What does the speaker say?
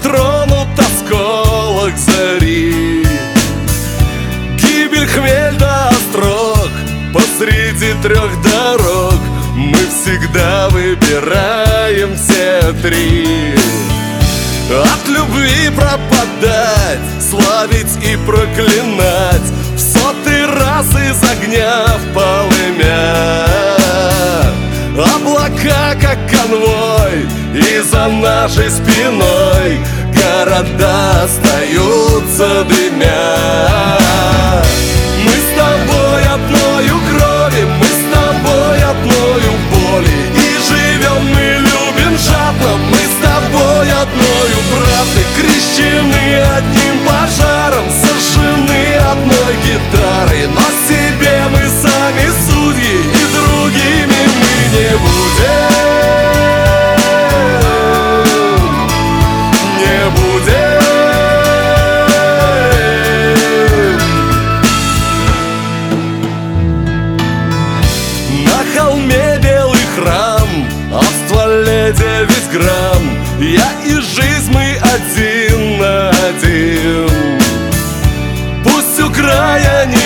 тронут осколок зари. Гибель, хмель да острог, посреди трех дорог мы всегда выбираем все три. От любви пропадать, славить и проклинать, в сотый раз из огня в полымя. Облака, как конвой, и за нашей спиной города остаются дымя. Мы с тобой одною крови, мы с тобой одною боли, и живем мы, любим жадно, мы с тобой одною правдой, крещены одним пожаром, сожжены одной гитарой. Но себе мы сами судьи, и другими мы не будем. Не будем. На холме белый храм, а в стволе 9 грамм. Я и жизнь, мы один на один. Пусть у края не